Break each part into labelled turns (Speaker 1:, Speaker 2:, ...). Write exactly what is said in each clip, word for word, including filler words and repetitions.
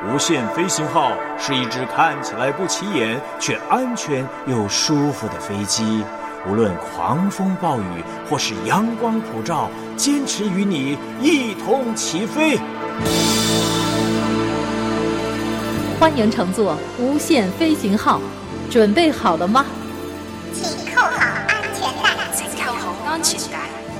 Speaker 1: 无限飞行号是一只看起来不起眼却安全又舒服的飞机，无论狂风暴雨或是阳光普照，坚持与你一同起飞。
Speaker 2: 欢迎乘坐无限飞行号，准备好了吗？
Speaker 3: 请扣好安全带。
Speaker 4: 请扣好安全带。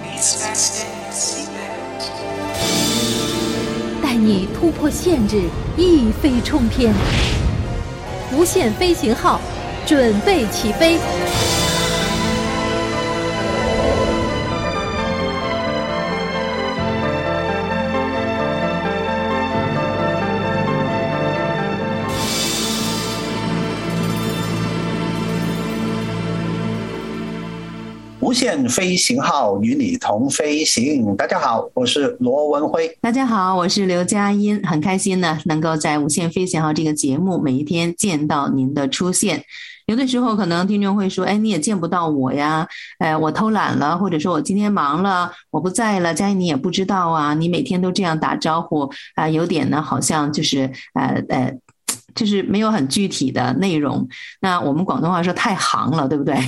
Speaker 2: 带你突破限制，一飞冲天。无限飞行号，准备起飞。
Speaker 5: 无限飞行号与你同飞行。大家好，我是罗文辉。
Speaker 6: 大家好，我是刘佳音。很开心呢，能够在无限飞行号这个节目每一天见到您的出现。有的时候可能听众会说，哎，你也见不到我呀，呃，我偷懒了，或者说我今天忙了，我不在了，佳音你也不知道啊，你每天都这样打招呼啊、呃，有点呢，好像就是呃呃。就是没有很具体的内容，那我们广东话说太行了，对不对？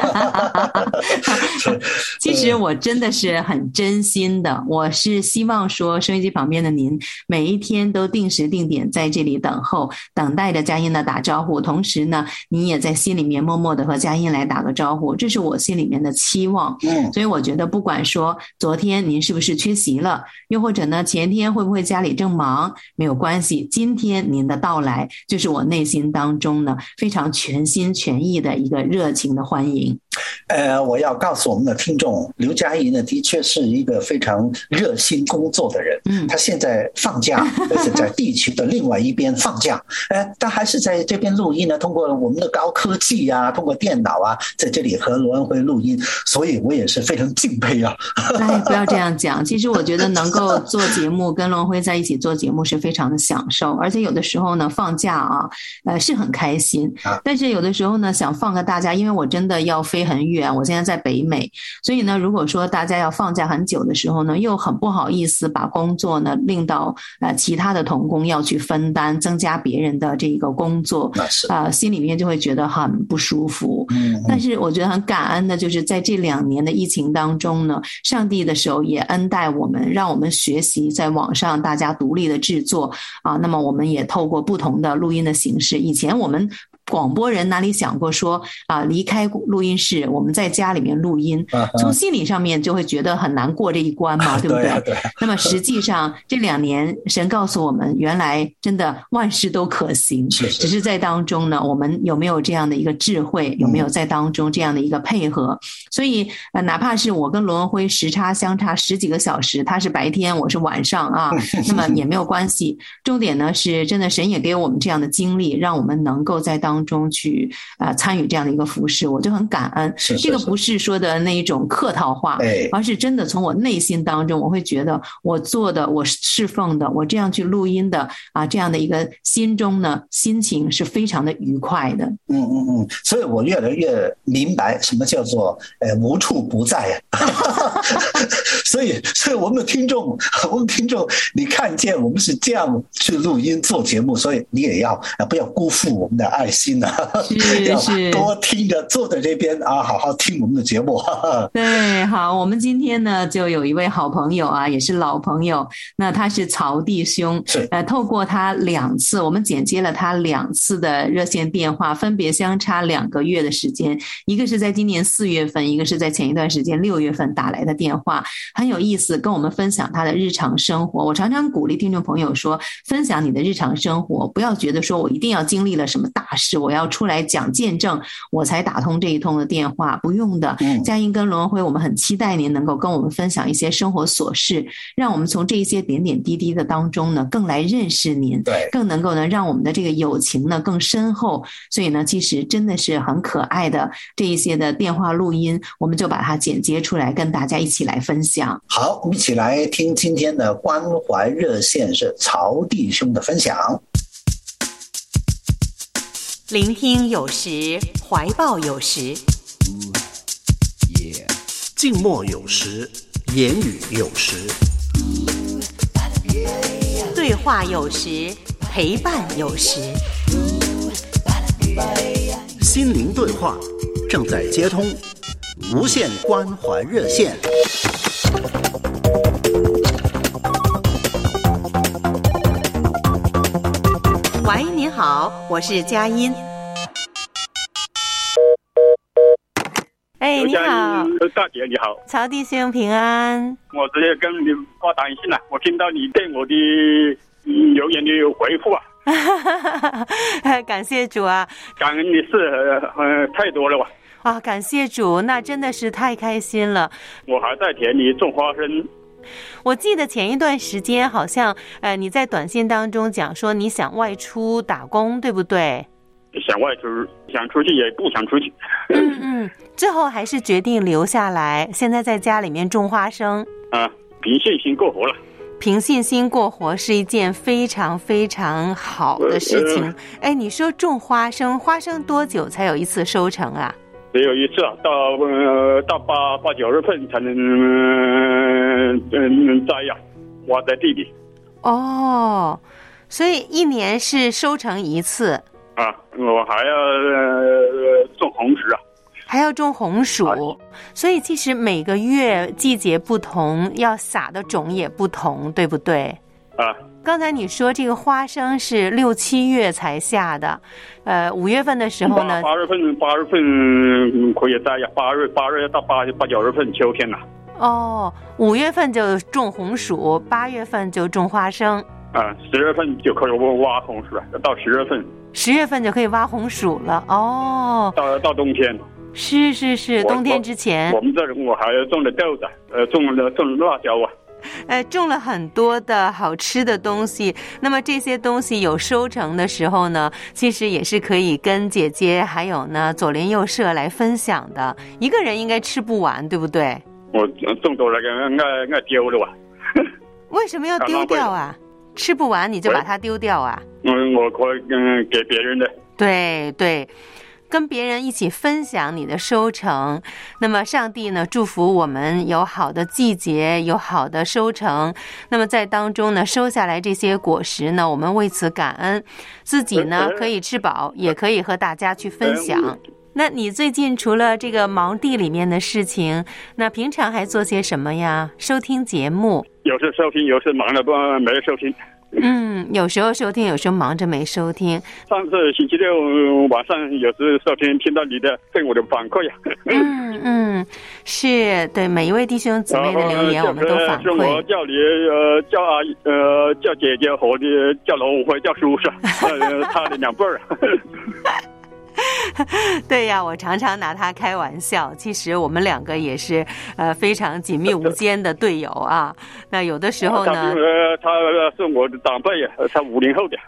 Speaker 6: 其实我真的是很真心的，我是希望说收音机旁边的您每一天都定时定点在这里等候，等待着佳音的打招呼，同时呢你也在心里面默默的和佳音来打个招呼，这是我心里面的期望。所以我觉得不管说昨天您是不是缺席了，又或者呢前天会不会家里正忙，没有关系，今天您的到来就是我内心当中呢非常全心全意的一个热情的欢迎。
Speaker 5: 呃，我要告诉我们的听众，刘佳怡呢的确是一个非常热心工作的人。嗯，他现在放假，而且在地球的另外一边放假，呃，他还是在这边录音呢，通过我们的高科技啊，通过电脑啊，在这里和罗文辉录音，所以我也是非常敬佩啊。
Speaker 6: 哎，不要这样讲，其实我觉得能够做节目，跟罗文辉在一起做节目是非常的享受，而且有的时候呢，放假啊，呃，是很开心，但是有的时候呢，想放个大假，因为我真的要飞很远，我现在在北美，所以呢，如果说大家要放假很久的时候呢，又很不好意思把工作呢令到呃其他的同工要去分担，增加别人的这个工作，呃，心里面就会觉得很不舒服。嗯，但是我觉得很感恩的，就是在这两年的疫情当中呢，上帝的手也恩待我们，让我们学习在网上大家独立的制作啊，那么我们也透过不同的录音的形式，以前我们广播人哪里想过说啊，离开录音室，我们在家里面录音，从心理上面就会觉得很难过这一关嘛，对不对？对对。那么实际上这两年，神告诉我们，原来真的万事都可行，是是，只是在当中呢，我们有没有这样的一个智慧，有没有在当中这样的一个配合？嗯、所以呃，哪怕是我跟罗文辉时差相差十几个小时，他是白天，我是晚上啊，那么也没有关系。重点呢是，真的神也给我们这样的经历，让我们能够在当中。中去呃参与这样的一个服事，我就很感恩。是是是，这个不是说的那一种客套话，哎、而是真的从我内心当中，我会觉得我做的、我侍奉的、我这样去录音的啊，这样的一个心中呢，心情是非常的愉快的。
Speaker 5: 嗯嗯嗯，所以我越来越明白什么叫做呃无处不在啊。所以，所以我们的听众，我们听众，你看见我们是这样去录音做节目，所以你也要不要辜负我们的爱心。
Speaker 6: 是是，
Speaker 5: 多听着，坐在这边啊，好好听我们的节目。
Speaker 6: 对，好，我们今天呢就有一位好朋友啊，也是老朋友，那他是曹弟兄，是呃，透过他两次，我们剪接了他两次的热线电话，分别相差两个月的时间，一个是在今年四月份，一个是在前一段时间六月份打来的电话，很有意思，跟我们分享他的日常生活。我常常鼓励听众朋友说，分享你的日常生活，不要觉得说我一定要经历了什么大事，我要出来讲见证我才打通这一通的电话，不用的。佳音跟罗文辉，我们很期待您能够跟我们分享一些生活琐事，让我们从这一些点点滴滴的当中呢更来认识您，对，更能够呢让我们的这个友情呢更深厚。所以呢其实真的是很可爱的这一些的电话录音，我们就把它剪接出来跟大家一起来分享。
Speaker 5: 好，我们一起来听今天的关怀热线，是曹弟兄的分享。
Speaker 4: 聆听有时，怀抱有时，
Speaker 7: 静默有时，言语有时，
Speaker 4: 对话有时， 陪伴有时。
Speaker 7: 心灵对话正在接通，无限关怀热线。
Speaker 4: 喂，您好，我是佳音。哎，你好，
Speaker 8: 大姐你好，
Speaker 4: 曹弟兄平安。
Speaker 8: 我直接跟你发短信了，我听到你对我的留言的回复啊。
Speaker 4: 感谢主啊，
Speaker 8: 感恩的事呃太多了吧。
Speaker 4: 啊，感谢主，那真的是太开心了。
Speaker 8: 我还在田里种花生。
Speaker 4: 我记得前一段时间好像呃你在短信当中讲说你想外出打工，对不对？
Speaker 8: 想外出，想出去也不想出去。
Speaker 4: 嗯嗯，最后还是决定留下来，现在在家里面种花生。
Speaker 8: 啊，凭信心过活了。
Speaker 4: 凭信心过活是一件非常非常好的事情。呃、哎，你说种花生，花生多久才有一次收成啊？
Speaker 8: 只有一次啊，到呃到八八九月份才能嗯嗯摘呀，挖在地里。
Speaker 4: 哦，所以一年是收成一次。
Speaker 8: 啊，我还要、呃、种红薯啊，
Speaker 4: 还要种红薯、啊，所以其实每个月季节不同，要撒的种也不同，对不对？
Speaker 8: 啊，
Speaker 4: 刚才你说这个花生是六七月才下的，呃，五月份的时候呢？
Speaker 8: 八月份，八月份可以摘呀，八月八月到八八九月份秋天了。
Speaker 4: 哦，五月份就种红薯，八月份就种花生。
Speaker 8: 啊，十月份就可以挖红薯了，到十月份。
Speaker 4: 十月份就可以挖红薯了哦。
Speaker 8: 到到冬天。
Speaker 4: 是是是，冬天之前。
Speaker 8: 我, 我们这里我还种了豆子，呃，种了种辣椒啊。
Speaker 4: 呃，种了很多的好吃的东西。那么这些东西有收成的时候呢，其实也是可以跟姐姐还有呢左邻右舍来分享的。一个人应该吃不完，对不对？
Speaker 8: 我种多了，爱爱丢了吧？
Speaker 4: 为什么要丢掉啊？吃不完你就把它丢掉啊？
Speaker 8: 嗯，我可以嗯给别人的。
Speaker 4: 对对，跟别人一起分享你的收成。那么上帝呢，祝福我们有好的季节，有好的收成。那么在当中呢，收下来这些果实呢，我们为此感恩，自己呢可以吃饱，也可以和大家去分享。那你最近除了这个忙地里面的事情，那平常还做些什么呀？收听节目，
Speaker 8: 有时收听，有时忙了不没收听。
Speaker 4: 嗯，有时候收听，有时候忙着没收听。
Speaker 8: 上次星期六晚上有时收听，听到你的对我的反馈呀。
Speaker 4: 嗯嗯，是对每一位弟兄姊妹的留言，我们都反馈。
Speaker 8: 我叫你呃叫阿姨呃叫姐姐和你叫老五或叫叔叔，呃他的两辈儿。
Speaker 4: 对呀，我常常拿他开玩笑。其实我们两个也是呃非常紧密无间的队友啊。那有的时候呢，
Speaker 8: 呃，他是我的长辈，他五零后的。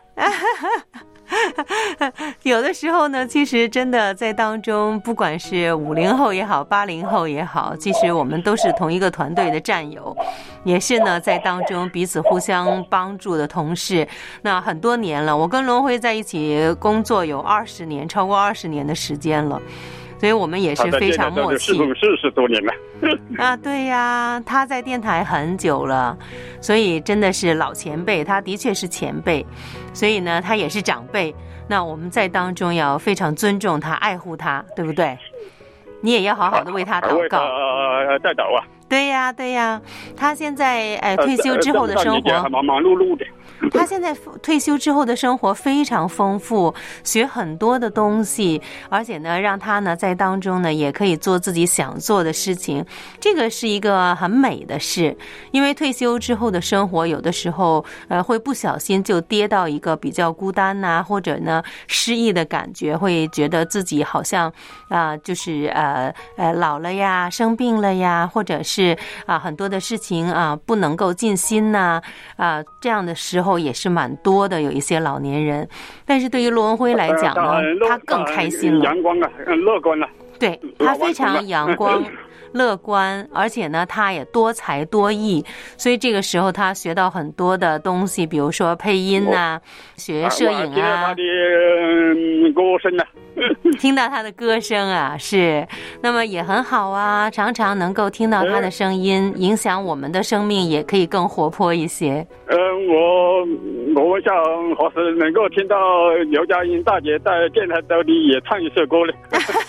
Speaker 4: 有的时候呢，其实真的在当中，不管是五零后也好，八零后也好，其实我们都是同一个团队的战友，也是呢在当中彼此互相帮助的同事。那很多年了，我跟龙辉在一起工作有二十年，超过二十年的时间了。所以我们也是非常默契。
Speaker 8: 四十多年了
Speaker 4: 啊，对呀，他在电台很久了，所以真的是老前辈，他的确是前辈，所以呢，他也是长辈。那我们在当中要非常尊重他，爱护他，对不对？你也要好好的为他祷告。
Speaker 8: 呃，代祷啊。
Speaker 4: 对呀，对呀，他现在呃退休之后的生活
Speaker 8: 还忙忙碌碌的。
Speaker 4: 他现在退休之后的生活非常丰富，学很多的东西，而且呢，让他呢在当中呢也可以做自己想做的事情，这个是一个很美的事。因为退休之后的生活，有的时候呃会不小心就跌到一个比较孤单呐、啊，或者呢失意的感觉，会觉得自己好像啊、呃、就是呃呃老了呀，生病了呀，或者是啊、呃、很多的事情啊、呃、不能够尽心呐啊、呃、这样的时候。也是蛮多的，有一些老年人，但是对于罗文辉来讲呢，他更开心了，
Speaker 8: 阳光啊，乐观了。
Speaker 4: 对，他非常阳光乐观，而且呢他也多才多艺，所以这个时候他学到很多的东西，比如说配音啊，学摄影啊。
Speaker 8: 歌声啊，
Speaker 4: 听到他的歌声啊，是，那么也很好啊，常常能够听到他的声音，影响我们的生命，也可以更活泼一些。
Speaker 8: 嗯、呃，我我想或是能够听到刘佳音大姐在电台这里也唱一首歌呢。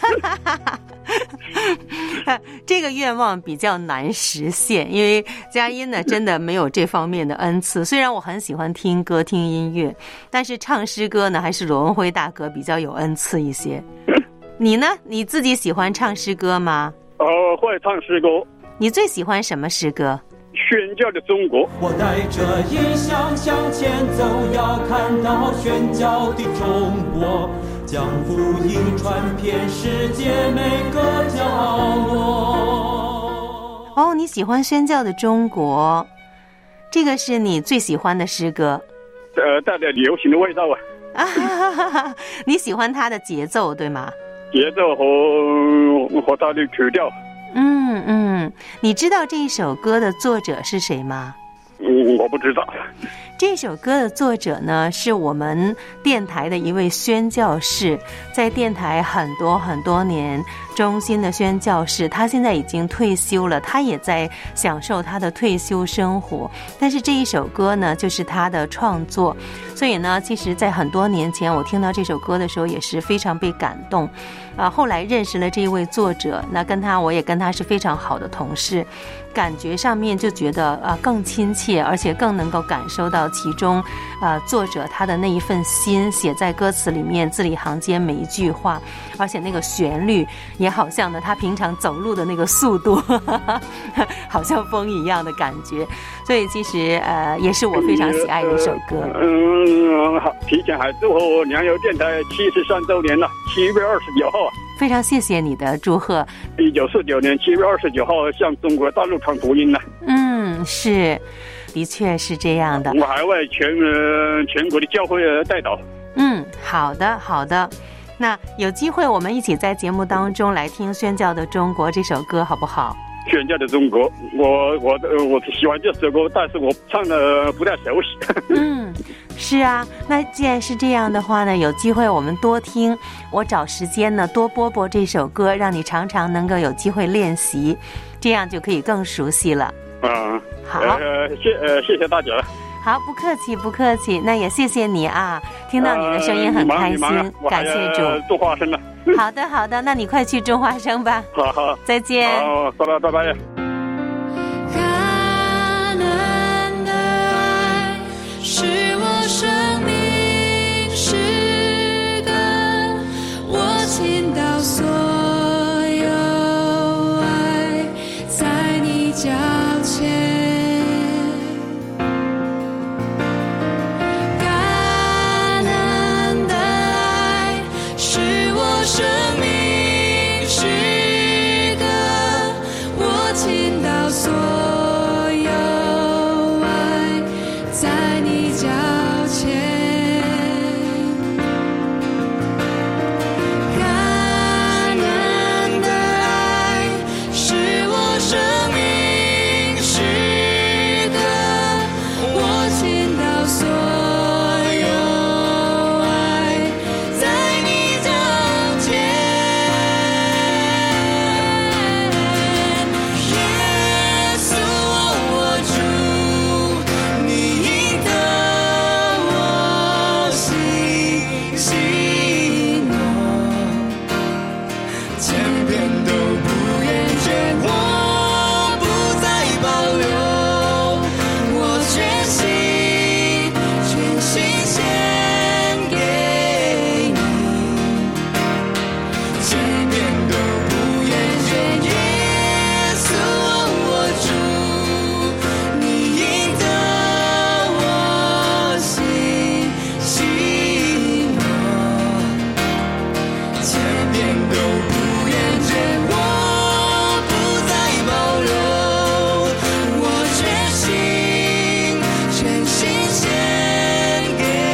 Speaker 4: 这个愿望比较难实现，因为佳音呢真的没有这方面的恩赐。虽然我很喜欢听歌听音乐，但是唱诗歌呢还是罗文辉大哥比较有恩赐一些。你呢？你自己喜欢唱诗歌吗？
Speaker 8: 呃，会唱诗歌。
Speaker 4: 你最喜欢什么诗歌？
Speaker 8: 宣教的中国。
Speaker 9: 我带着异象向前走，要看到宣教的中国，将福音传遍世界每个角落。
Speaker 4: 哦，你喜欢宣教的中国，这个是你最喜欢的诗歌。
Speaker 8: 呃，带着流行的味道啊。
Speaker 4: 啊哈哈哈！你喜欢它的节奏对吗？
Speaker 8: 节奏和和它的曲调。
Speaker 4: 嗯嗯，你知道这首歌的作者是谁吗？
Speaker 8: 嗯，我不知道。
Speaker 4: 这首歌的作者呢，是我们电台的一位宣教士，在电台很多很多年，中心的宣教士，他现在已经退休了，他也在享受他的退休生活。但是这一首歌呢，就是他的创作，所以呢，其实在很多年前我听到这首歌的时候，也是非常被感动。啊，后来认识了这一位作者，那跟他我也跟他是非常好的同事，感觉上面就觉得啊更亲切，而且更能够感受到其中啊作者他的那一份心写在歌词里面，字里行间每一句话，而且那个旋律也好像呢他平常走路的那个速度呵呵好像风一样的感觉，所以其实呃也是我非常喜爱的一首歌。
Speaker 8: 嗯，好，提前还祝贺良友电台七十三周年了，七月二十九号啊。
Speaker 4: 非常谢谢你的祝贺。
Speaker 8: 一九四九年七月二十九号向中国大陆传福音了。
Speaker 4: 嗯，是，的确是这样的。
Speaker 8: 我还为全呃全国的教会代祷。
Speaker 4: 嗯，好的好的。那有机会我们一起在节目当中来听《宣教的中国》这首歌好不好？
Speaker 8: 宣教的中国，我我我喜欢这首歌，但是我唱的不太熟悉。
Speaker 4: 嗯，是啊，那既然是这样的话呢，有机会我们多听，我找时间呢多播播这首歌，让你常常能够有机会练习，这样就可以更熟悉了。
Speaker 8: 嗯，
Speaker 4: 好，
Speaker 8: 呃，谢呃谢谢大家了。
Speaker 4: 好，不客气不客气，那也谢谢你啊，听到你的声音很开心，
Speaker 8: 呃、
Speaker 4: 感谢主。
Speaker 8: 种花生了。
Speaker 4: 好的好的，那你快去种花生吧。
Speaker 8: 好好，
Speaker 4: 再见。
Speaker 8: 好，拜拜拜拜。
Speaker 10: 感恩的爱是我生命诗歌，我倾倒所有爱在你脚前。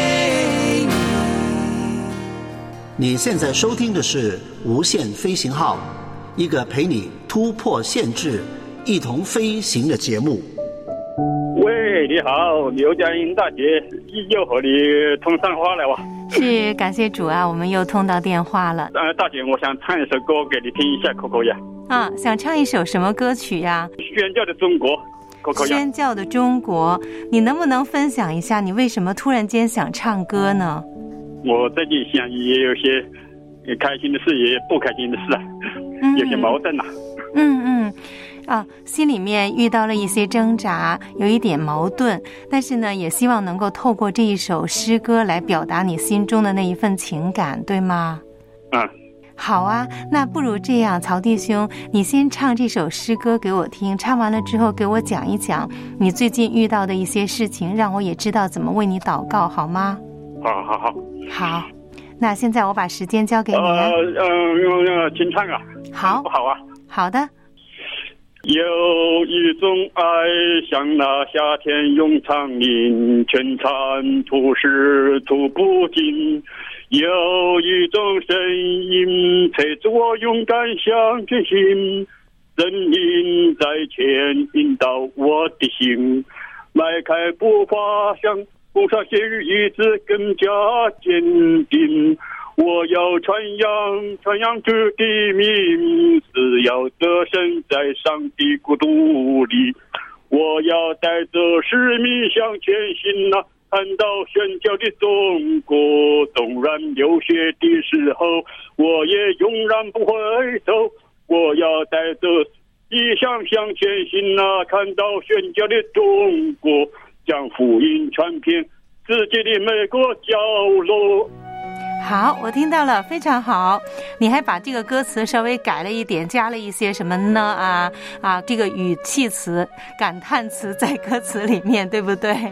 Speaker 7: 你现在收听的是无限飞行号， 一个陪你突破限制，一同飞行的节目。
Speaker 8: 喂，你好，刘佳音大姐，又和你通上话了哇！
Speaker 4: 是，感谢主啊，我们又通到电话了。
Speaker 8: 呃，大姐，我想唱一首歌给你听一下，可可呀？
Speaker 4: 啊，想唱一首什么歌曲呀？
Speaker 8: 宣教的中国，可可呀？
Speaker 4: 宣教的中国，你能不能分享一下，你为什么突然间想唱歌呢？
Speaker 8: 我最近想也有些开心的事，也有不开心的事啊，嗯、有些矛盾呐、啊。
Speaker 4: 嗯嗯。啊，心里面遇到了一些挣扎，有一点矛盾，但是呢，也希望能够透过这一首诗歌来表达你心中的那一份情感，对吗？
Speaker 8: 嗯，
Speaker 4: 好啊，那不如这样，曹弟兄，你先唱这首诗歌给我听，唱完了之后给我讲一讲你最近遇到的一些事情，让我也知道怎么为你祷告，好吗？
Speaker 8: 好好好，
Speaker 4: 好，那现在我把时间交给你了。
Speaker 8: 呃呃，呃请唱啊。
Speaker 4: 好，
Speaker 8: 不好啊。
Speaker 4: 好的。
Speaker 8: 有一种爱，像那夏天永长林，全残土是吐不尽。有一种声音，催促我勇敢向前行，神灵在前引导我的心，迈开步伐，向步上昔日意志更加坚定。我要传扬传扬主的名，是要得胜在上帝国度里。我要带着使命向前行啊，看到宣教的中国，纵然流血的时候，我也勇然不回头。我要带着意向向前行啊，看到宣教的中国，将福音传遍世界的每个角落。
Speaker 4: 好，我听到了，非常好。你还把这个歌词稍微改了一点，加了一些什么呢？啊啊，这个语气词、感叹词在歌词里面，对不对？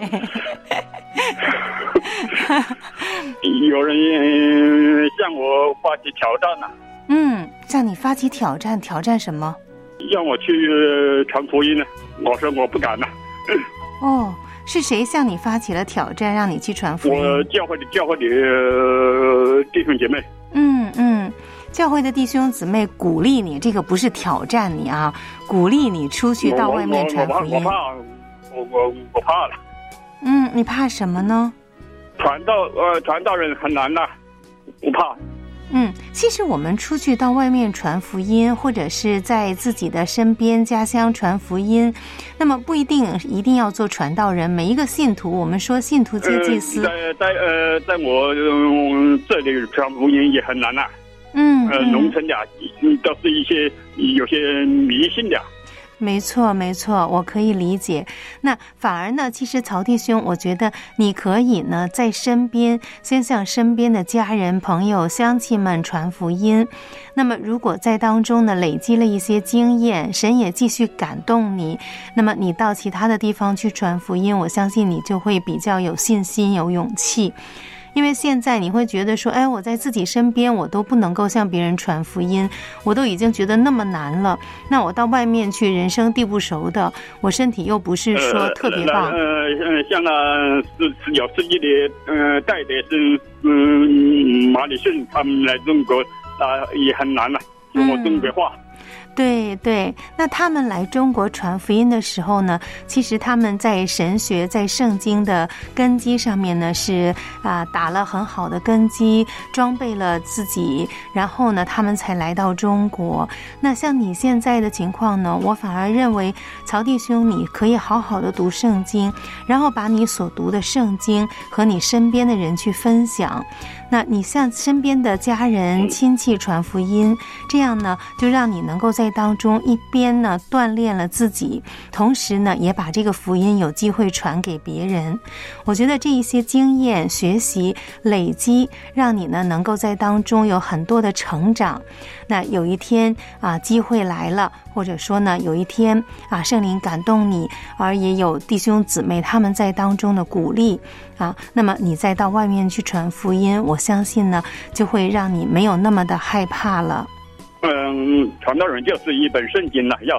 Speaker 8: 有人向我发起挑战呢、啊。
Speaker 4: 嗯，向你发起挑战，挑战什么？
Speaker 8: 让我去传福音呢。我说我不敢呢、
Speaker 4: 啊。哦。是谁向你发起了挑战，让你去传福音？
Speaker 8: 我教会的教会的、呃、弟兄姐妹。
Speaker 4: 嗯嗯，教会的弟兄姊妹鼓励你，这个不是挑战你啊，鼓励你出去到外面传福音。
Speaker 8: 我我我怕，我我我怕了。
Speaker 4: 嗯，你怕什么呢？
Speaker 8: 传道呃，传道人很难呐、啊，我怕。
Speaker 4: 嗯，其实我们出去到外面传福音，或者是在自己的身边家乡传福音，那么不一定一定要做传道人。每一个信徒，我们说信徒皆祭司。
Speaker 8: 呃、在在呃，在我、呃、这里传福音也很难呐、啊。
Speaker 4: 嗯，
Speaker 8: 呃，农村的都是一些有些迷信的。
Speaker 4: 没错没错，我可以理解。那反而呢，其实曹弟兄，我觉得你可以呢在身边先向身边的家人朋友乡亲们传福音，那么如果在当中呢累积了一些经验，神也继续感动你，那么你到其他的地方去传福音，我相信你就会比较有信心有勇气。因为现在你会觉得说，哎，我在自己身边我都不能够向别人传福音，我都已经觉得那么难了，那我到外面去人生地不熟的，我身体又不是说特别棒。
Speaker 8: 呃呃，像那十十九世纪的呃戴德生、嗯马里逊他们来中国啊、呃、也很难了、啊，用我中国话。
Speaker 4: 嗯对对，那他们来中国传福音的时候呢，其实他们在神学在圣经的根基上面呢是啊打了很好的根基，装备了自己，然后呢他们才来到中国。那像你现在的情况呢，我反而认为曹弟兄你可以好好的读圣经，然后把你所读的圣经和你身边的人去分享，那你向身边的家人亲戚传福音，这样呢就让你能够在当中一边呢锻炼了自己，同时呢也把这个福音有机会传给别人。我觉得这一些经验学习累积，让你呢能够在当中有很多的成长。那有一天啊机会来了，或者说呢有一天啊圣灵感动你，而也有弟兄姊妹他们在当中的鼓励啊，那么你再到外面去传福音，我相信呢就会让你没有那么的害怕了。
Speaker 8: 嗯，传道人就是一本圣经了，要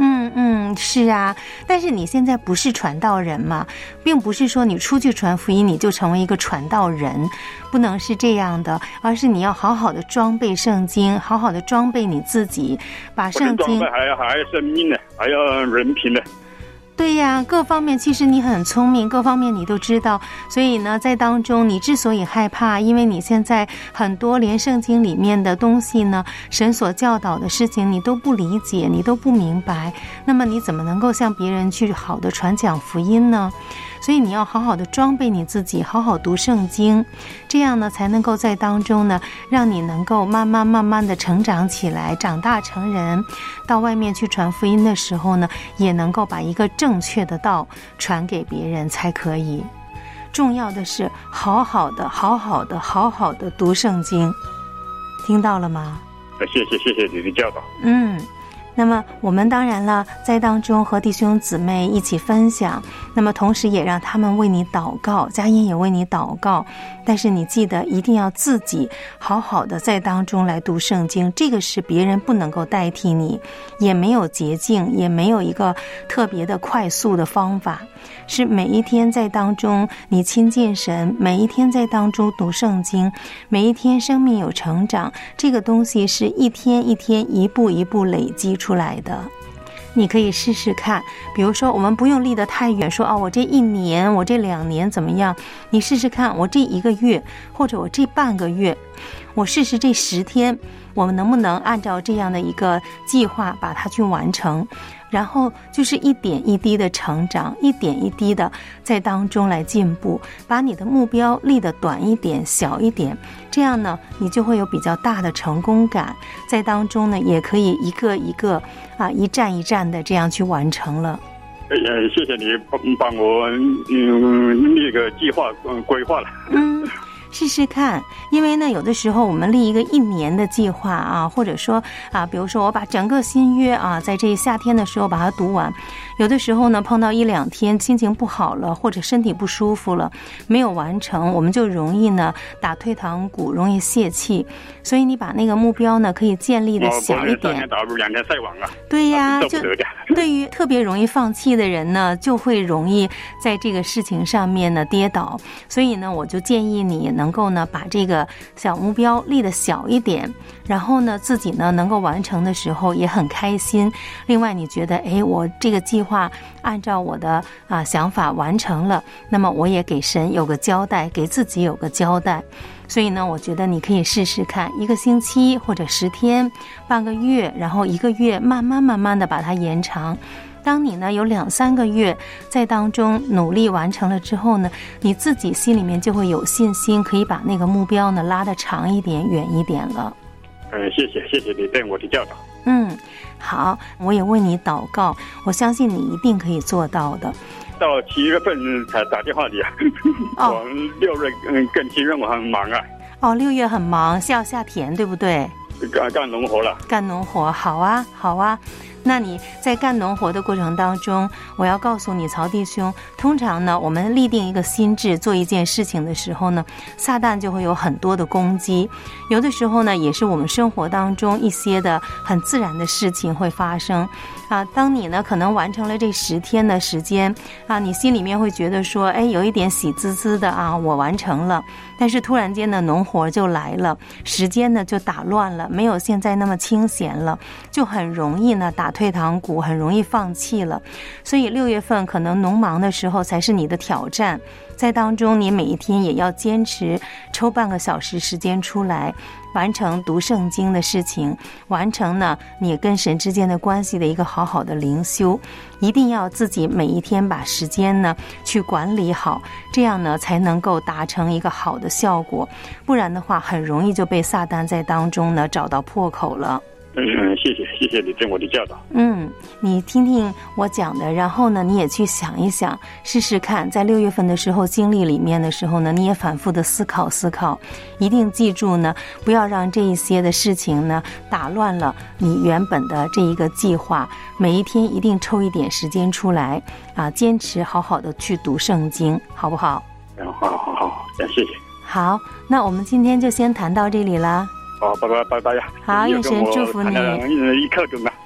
Speaker 4: 嗯嗯，是啊，但是你现在不是传道人嘛，并不是说你出去传福音你就成为一个传道人，不能是这样的，而是你要好好的装备圣经，好好的装备你自己，把圣经。
Speaker 8: 装备还要还要生命呢，还要人品呢。
Speaker 4: 对呀，各方面其实你很聪明，各方面你都知道，所以呢，在当中你之所以害怕，因为你现在很多连圣经里面的东西呢，神所教导的事情你都不理解，你都不明白，那么你怎么能够向别人去好的传讲福音呢？所以你要好好的装备你自己，好好读圣经，这样呢才能够在当中呢让你能够慢慢慢慢的成长起来，长大成人，到外面去传福音的时候呢也能够把一个正确的道传给别人才可以。重要的是好好的好好的好好的读圣经，听到了吗？
Speaker 8: 谢谢谢谢你的教导。
Speaker 4: 嗯，那么我们当然了，在当中和弟兄姊妹一起分享，那么同时也让他们为你祷告，佳音也为你祷告，但是你记得一定要自己好好的在当中来读圣经，这个是别人不能够代替你，也没有捷径，也没有一个特别的快速的方法，是每一天在当中你亲近神，每一天在当中读圣经，每一天生命有成长，这个东西是一天一天一步一步累积出来的。你可以试试看，比如说我们不用立得太远，说哦，我这一年我这两年怎么样，你试试看，我这一个月或者我这半个月，我试试这十天，我们能不能按照这样的一个计划把它去完成，然后就是一点一滴的成长，一点一滴的在当中来进步，把你的目标立得短一点小一点，这样呢你就会有比较大的成功感，在当中呢也可以一个一个啊一站一站的这样去完成了。
Speaker 8: 呃，谢谢你帮我嗯那个计划嗯规划了。
Speaker 4: 嗯。试试看，因为呢有的时候我们立一个一年的计划啊，或者说啊比如说我把整个新约啊在这夏天的时候把它读完，有的时候呢碰到一两天心情不好了，或者身体不舒服了没有完成，我们就容易呢打退堂鼓，容易泄气，所以你把那个目标呢可以建立的小一点。
Speaker 8: 两天晒网啊。
Speaker 4: 对呀，就对于特别容易放弃的人呢就会容易在这个事情上面呢跌倒，所以呢我就建议你能够呢把这个小目标立得小一点，然后呢自己呢能够完成的时候也很开心。另外你觉得哎我这个计划按照我的啊想法完成了，那么我也给神有个交代，给自己有个交代。所以呢我觉得你可以试试看，一个星期或者十天半个月，然后一个月慢慢慢慢的把它延长。当你呢有两三个月在当中努力完成了之后呢，你自己心里面就会有信心，可以把那个目标呢拉得长一点远一点了。
Speaker 8: 嗯，谢谢谢谢你对我的教导。
Speaker 4: 嗯，好，我也为你祷告，我相信你一定可以做到的。
Speaker 8: 到七月份才打电话你啊，哦、我六月嗯更新任务很忙啊。
Speaker 4: 哦，六月很忙，是要下田对不对？
Speaker 8: 干干农活了。
Speaker 4: 干农活，好啊好啊。那你在干农活的过程当中，我要告诉你曹弟兄，通常呢我们立定一个心志做一件事情的时候呢，撒旦就会有很多的攻击，有的时候呢也是我们生活当中一些的很自然的事情会发生啊。当你呢可能完成了这十天的时间啊，你心里面会觉得说哎有一点喜滋滋的啊，我完成了，但是突然间呢农活就来了，时间呢就打乱了，没有现在那么清闲了，就很容易呢打退堂鼓，很容易放弃了。所以六月份可能农忙的时候才是你的挑战，在当中你每一天也要坚持抽半个小时时间出来，完成读圣经的事情，完成呢你跟神之间的关系的一个好好的灵修，一定要自己每一天把时间呢去管理好，这样呢才能够达成一个好的效果，不然的话很容易就被撒旦在当中呢找到破口了。
Speaker 8: 嗯，谢谢谢谢你对我的教导。
Speaker 4: 嗯，你听听我讲的，然后呢你也去想一想，试试看，在六月份的时候经历里面的时候呢，你也反复的思考思考，一定记住呢不要让这一些的事情呢打乱了你原本的这一个计划，每一天一定抽一点时间出来啊，坚持好好的去读圣经，好不好？
Speaker 8: 好好好，谢谢。
Speaker 4: 好，那我们今天就先谈到这里了。
Speaker 8: 好，拜拜拜拜呀！
Speaker 4: 好，愿神祝福你。
Speaker 8: 一刻钟啊。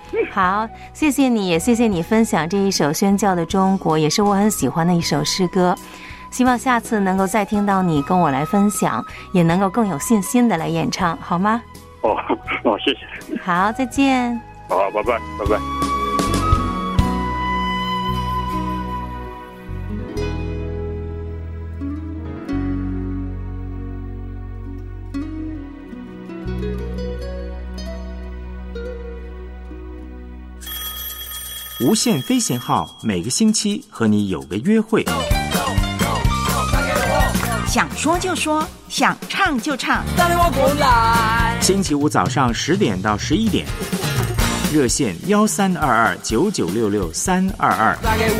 Speaker 4: 好，谢谢你，也谢谢你分享这一首《宣教的中国》，也是我很喜欢的一首诗歌。希望下次能够再听到你跟我来分享，也能够更有信心的来演唱，好吗？
Speaker 8: 哦哦，谢谢。
Speaker 4: 好，再见。
Speaker 8: 好，拜拜，拜拜。
Speaker 1: 无限飞行号每个星期和你有个约会，
Speaker 11: 想说就说，想唱就唱。
Speaker 1: 星期五早上十点到十一点，热线幺三二二九九六六三二二，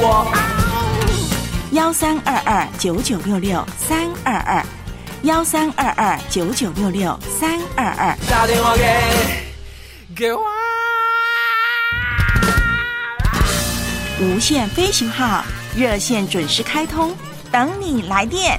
Speaker 11: 幺三二二九九六六三二二，幺三二二九九六六三二二，打电话给给我。无限飞行号热线准时开通，等你来电。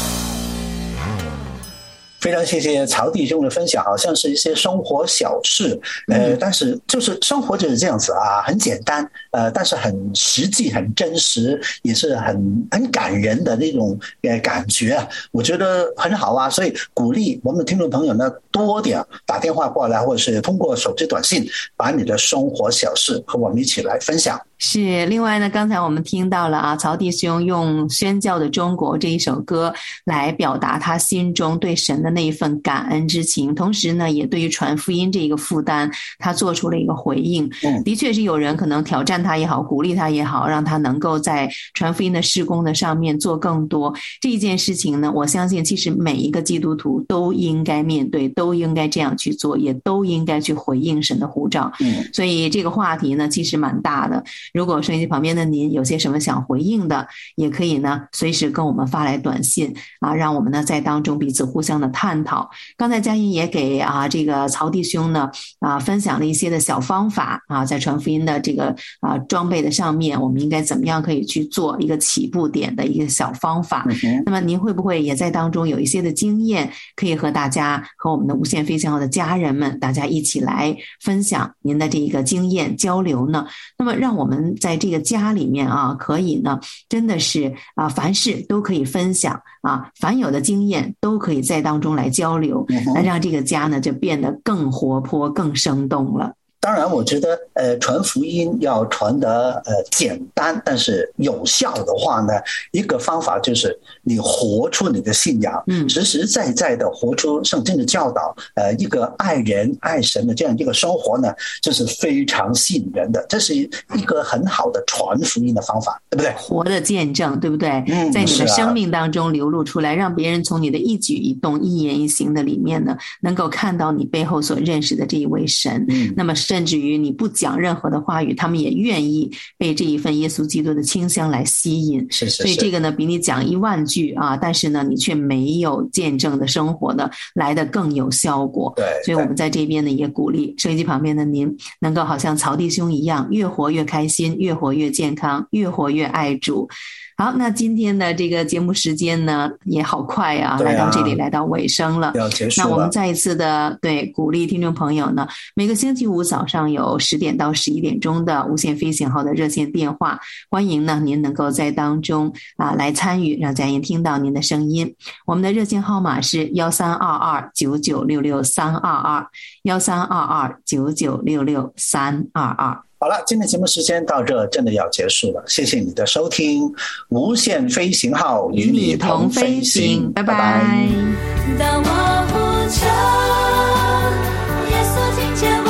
Speaker 5: 非常谢谢曹弟兄的分享，好像是一些生活小事，呃，但是就是生活就是这样子啊，很简单，呃，但是很实际、很真实，也是很很感人的那种呃感觉，我觉得很好啊。所以鼓励我们的听众朋友呢，多点打电话过来，或者是通过手机短信，把你的生活小事和我们一起来分享。
Speaker 6: 是，另外呢，刚才我们听到了啊，曹弟兄用《宣教的中国》这一首歌来表达他心中对神的那一份感恩之情，同时呢，也对于传福音这一个负担，他做出了一个回应。嗯，的确是有人可能挑战他也好，鼓励他也好，让他能够在传福音的事工的上面做更多。这一件事情呢，我相信其实每一个基督徒都应该面对，都应该这样去做，也都应该去回应神的呼召。嗯，所以这个话题呢，其实蛮大的。如果收音机旁边的您有些什么想回应的，也可以呢随时跟我们发来短信啊，让我们呢在当中彼此互相的探讨。刚才佳音也给啊这个曹弟兄呢啊分享了一些的小方法啊，在传福音的这个啊装备的上面，我们应该怎么样可以去做一个起步点的一个小方法。嗯、那么您会不会也在当中有一些的经验，可以和大家和我们的无限飞行号的家人们，大家一起来分享您的这个经验交流呢？那么让我们在这个家里面啊，可以呢，真的是啊，凡事都可以分享啊，凡有的经验都可以在当中来交流，那让这个家呢就变得更活泼、更生动了。
Speaker 5: 当然我觉得呃传福音要传得呃简单但是有效的话呢，一个方法就是你活出你的信仰，嗯，实实在在的活出圣经的教导，呃一个爱人爱神的这样一个生活呢，这是非常吸引人的，这是一个很好的传福音的方法，对不对？
Speaker 6: 活的见证，对不对？嗯，在你的生命当中流露出来，让别人从你的一举一动一言一行的里面呢，能够看到你背后所认识的这一位神。嗯，那么甚至于你不讲任何的话语，他们也愿意被这一份耶稣基督的清香来吸引。
Speaker 5: 是是是。
Speaker 6: 所以这个呢，比你讲一万句啊，但是呢，你却没有见证的生活呢，来得更有效果。
Speaker 5: 对。
Speaker 6: 所以我们在这边呢，也鼓励收音机旁边的您，能够好像曹弟兄一样，越活越开心，越活越健康，越活越爱主。好，那今天的这个节目时间呢也好快啊，来到这里来到尾声了，
Speaker 5: 要结束了。
Speaker 6: 那我们再一次的对鼓励听众朋友呢，每个星期五早上有十点到十一点钟的无限飞行号的热线电话，欢迎呢您能够在当中啊来参与，让佳音听到您的声音。我们的热线号码是幺三二二九九六六三二二幺三二二九九六六三二二。
Speaker 5: 好了，今天节目时间到这真的要结束了，谢谢你的收听，无限飞行号与你同飞行，
Speaker 6: 拜拜。
Speaker 10: 当我呼求，耶稣听见